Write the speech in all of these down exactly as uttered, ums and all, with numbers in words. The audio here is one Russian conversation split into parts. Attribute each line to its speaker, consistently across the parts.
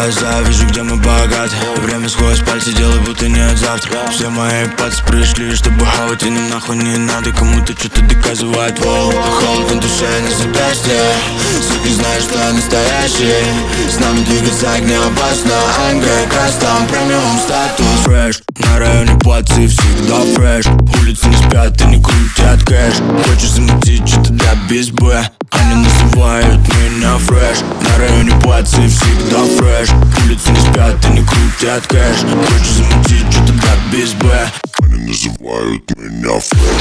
Speaker 1: глаза, вижу, где мы богаты. Время сквозь пальцы, делай, будто нет завтра. Все мои пальцы пришли, чтобы хавать, и нам нахуй не надо кому-то что-то доказывать. Воу, холод на душе, на запястье. Суки знают, что я настоящий. С нами двигаться не опасно. эй эм джи Custom, премиум статус. Фреш, на районе плацы всегда фреш. Улицы не спят и не крутят кэш. Хочу замутить что-то да без Б. Они называют меня фреш. На районе плацы всегда фреш. Улицы не спят и не крутят кэш. Хочу замутить что-то да без Б. Они называют меня фреш.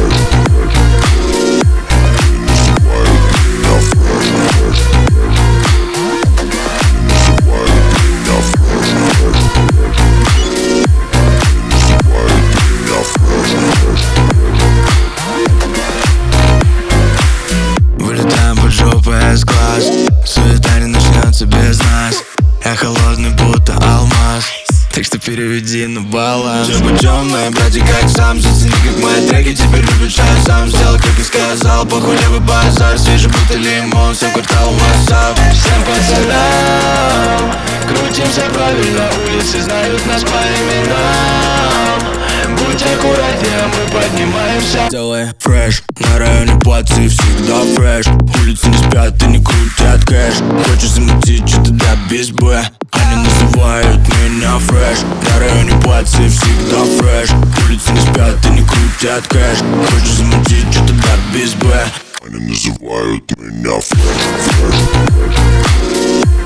Speaker 1: Вылетаем под жопой S-класс. Суета не начнется без нас. Я холодный, будто алмаз. Так что переведи на баланс. Все путем, мои братья, как сам. Зацени, как мои треки теперь любят шаг. Сам сделал, как и сказал. Похуй левый базар. Свежий, будто лимон. Всем квартал WhatsApp. Всем пацанам крутимся правильно. Улицы знают нас по именам. Будь аккуратнее, мы поднимаемся. Делай фреш, на районе плацы всегда фреш. Улицы не спят и не крутят кэш. Хочу замутить что-то да без Б. Они называют меня фреш. На районе плацы всегда фреш. Улицы не спят и не крутят кэш. Хочу замутить что-то да без Б. Они называют меня фреш.